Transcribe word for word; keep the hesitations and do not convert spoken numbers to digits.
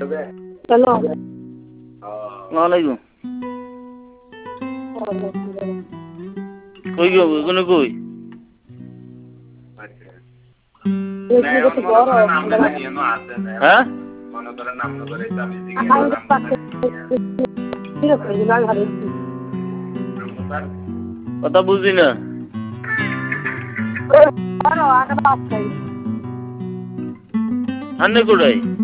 hello ওয়ালাইকুম কই গো কোন কই হ্যাঁ কথা বুঝি না আন্নে কোথায়